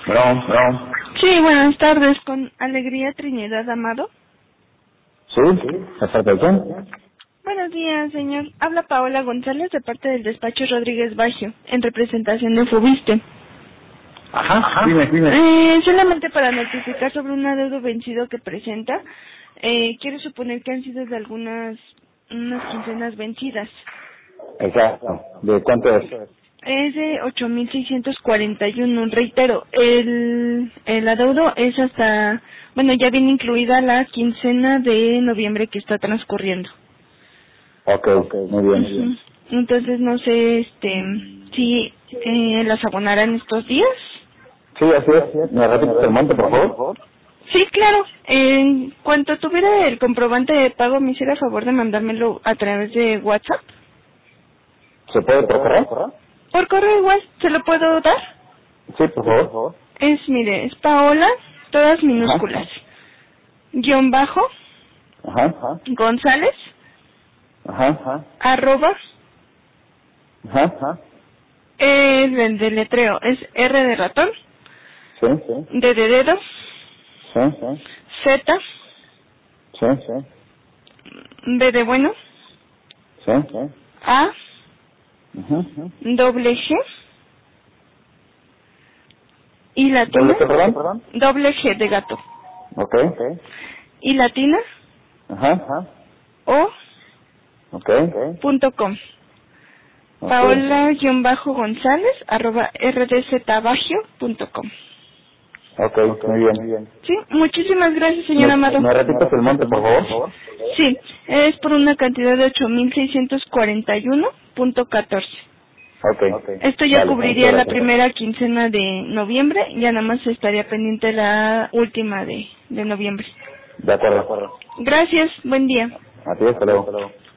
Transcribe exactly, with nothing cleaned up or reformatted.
No, no. Sí, buenas tardes, con Alegría Trinidad Amado. ¿Sí? ¿De parte de quién? Buenos días, señor. Habla Paola González de parte del despacho Rodríguez Baggio, en representación de Fubiste. Ajá, Ajá. dime, dime. Eh, solamente para notificar sobre un adeudo vencido que presenta, eh, quiero suponer que han sido de algunas unas quincenas vencidas. Exacto. ¿De cuánto es? Es de ocho mil seiscientos cuarenta y uno. Reitero, el, el adeudo es hasta, bueno, ya viene incluida la quincena de noviembre que está transcurriendo. Ok, ok, muy bien, muy bien. Uh-huh. Entonces no sé, este, si eh, las abonarán estos días. Sí, así es. ¿Me repites el monto, por favor? Sí, claro. En cuanto tuviera el comprobante de pago, me hiciera favor de mandármelo a través de WhatsApp. ¿Se puede por correo? Por correo igual, ¿se lo puedo dar? Sí, por favor. Es, mire, es Paola, todas minúsculas, Ajá. guión bajo, Ajá. González, Ajá. arroba, Ajá. es el deletreo, es R de ratón, Sí, sí. D de dedo, Sí, sí. Z, Sí, sí. B de bueno, Sí, sí. A, Ajá. doble G, y latina, ¿Doble qué, perdón? doble G de gato, Ok. y latina, Ajá. o, Ok. punto com. Ok. Paola-González arroba rdzbagio punto com. Ok, muy bien, muy bien. Sí, muchísimas gracias, señor ¿Me, Amado. ¿Me repites el monto, por favor? Sí, es por una cantidad de ocho mil seiscientos cuarenta y uno punto catorce. Ok. Esto ya Vale, cubriría muchas la gracias. primera quincena de noviembre, ya nada más estaría pendiente la última de, de noviembre. De acuerdo. Gracias, buen día. A ti, hasta luego.